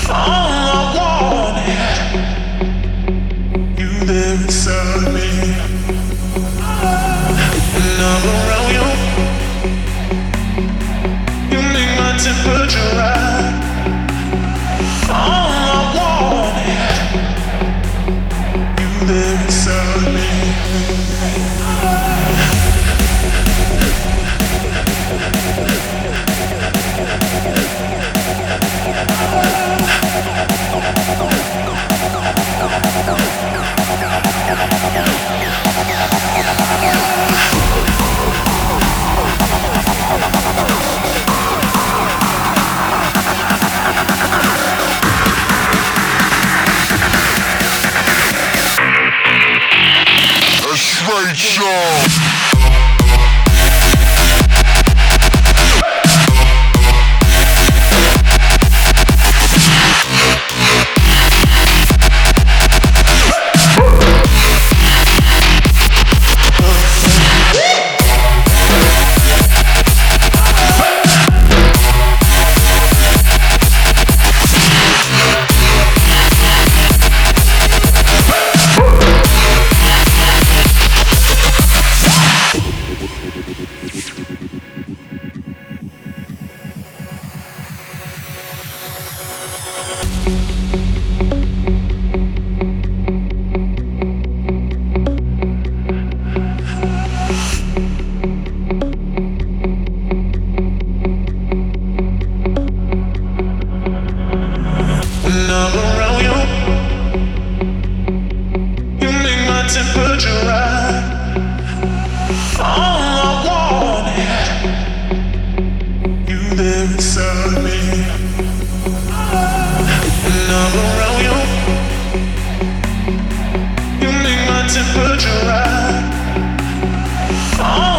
All I want, you there inside me. And I'm around you. You make my temperature rise. All I want, you there inside me. A straight shot. And I'm around you. You make my temperature rise. All I want, you there inside me. And I'm around you. You make my temperature rise.